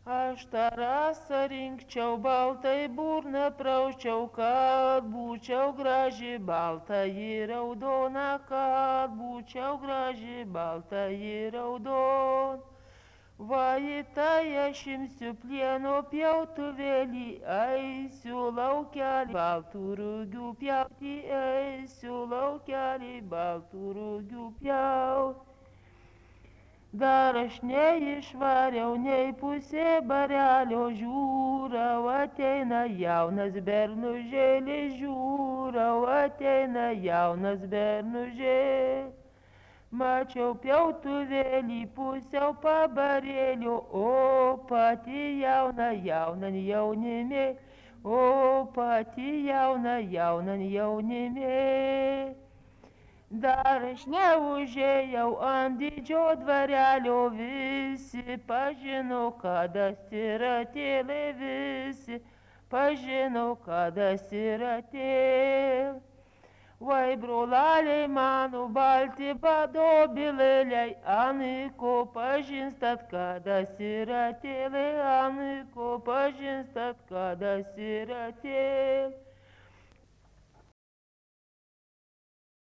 Aš tą rasą rinkčiau, baltai burną prausčiau, kad būčiau graži, balta ir raudona, kad būčiau graži, balta ir raudona. Va į tai aš imsiu plieno pjautuvėlį, eisiu laukelį, baltų rugių pjauti, eisiu laukelį, baltų rugių pjauti. Dar aš neišvariau nei pusė barelio, žiūrau ateina jaunas bernužėlis, žiūrau ateina jaunas bernužėlis. Mačiau pjautuvėlį pusiau pabarėlio, o pati jauna jaunan jaunimė, o pati jauna jaunan jaunimė. Dar aš neužėjau ant didžio dvarelio, visi pažino, kad atsiratėlė, visi pažino, kad atsiratėlė. Vai brolaliai mano balti badobilėliai, aniko pažinstat, kad atsiratėlė, aniko pažinstat, kad atsiratėlė.